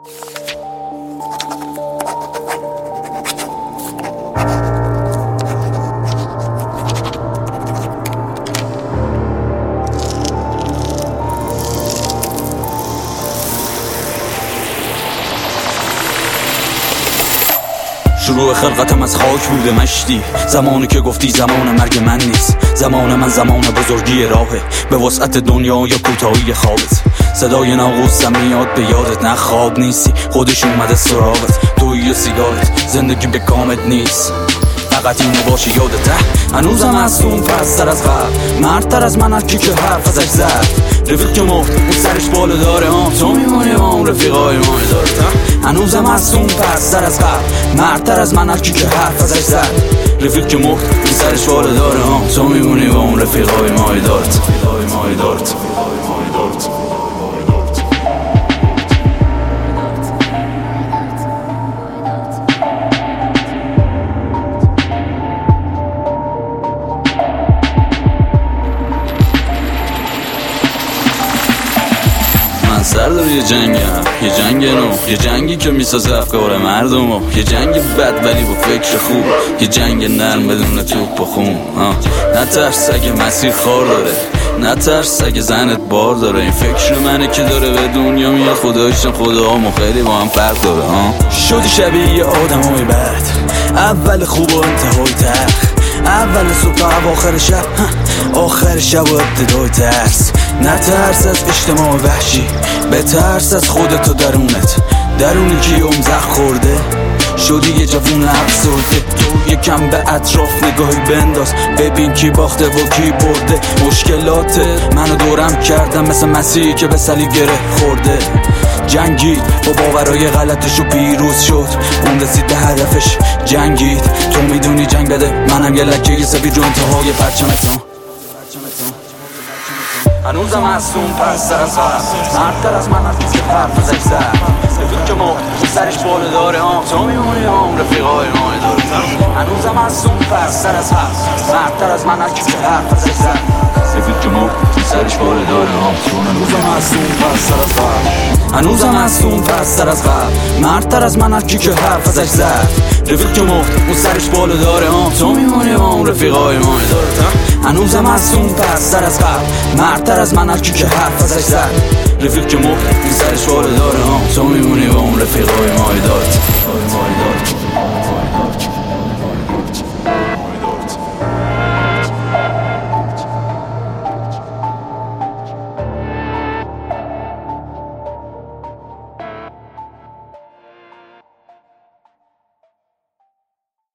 شروع خلقتم از خاک بوده مشتی، زمانی که گفتی زمان مرگ من نیست. زمان من زمان بزرگی راهه، به وسعت دنیا یا کوتاهی خوابت. صدای ناقوسم میاد به یادت، نه خواب نیستی، خودش اومده سراغت. توی و سیگارت، زندگی به کامت نیست، فقط اینو باشی یادته. هنوزم از اون پستر از قبل، مردتر از من هرکی که حرف ازش زد. رفیق که مرد اون سرش بالا داره، تو میمونی اون رفیقای ما داره. هنوزم از اون پستر از قبل، مردتر از من هرکی که حرف ازش زد. رفیق که مرد اون سرش بالا داره، تو میمونی اون رفیقای ما داره. سردار یه جنگم، یه جنگ نو، یه جنگی که میسازه افکار مردمو، یه جنگ بد ولی با فکر خوب، یه جنگ نرم بدون توپ و خون. نترس اگه مسیر خار داره، نترس اگه زنت بار داره. این فکر منه که داره به دنیا میاد، خدایشم خداهامو خیلی با هم فرق داره. شدی شبیه یه آدمای بد، اول خوب و انتهای تلخ، اول صبح اواخر شب، آخر شب و ابتدای ترس. نترس از اجتماع وحشی، بترس از خودت و درونت. درونی که زخم خورده، شدی یه جوون افسرده. تو یکم به اطراف نگاهی بنداز، ببین کی باخته و کی برده. مشکلات منو دورم کردم مثل مسیحی که به صلیب گره خورده. جنگید با باورای غلطش و پیروز شد، اون رسید به هدفش جنگید. تو میدونی جنگ بده، منم یه لکه سفید رو انتهای پرچمتون. هنوزم از اون پستر از قبل، مردتر از من هرکی که حرف ازش زد. رفیق که مرد سرش بالا داره، تو میمونی اون رفیقای ما داره. هنوزم از اون پستر از قبل، مردتر از من هرکی که حرف ازش زد. رفیق که مرد سرش بالا داره، هنوزم از اون پستر از قبل، هنوزم از اون پستر از قبل، مردتر از من هرکی که حرف ازش زد. رفیق که مرد اون سرش بالا داره، تو میمونی اون رفیقای ما داره. هنوزم از اون پستر از قبل، مردتر از من هرکی که حرف ازش زد. رفیق که مرد اون سرش بالا داره، تو میمونی اون رفیقای ما داره.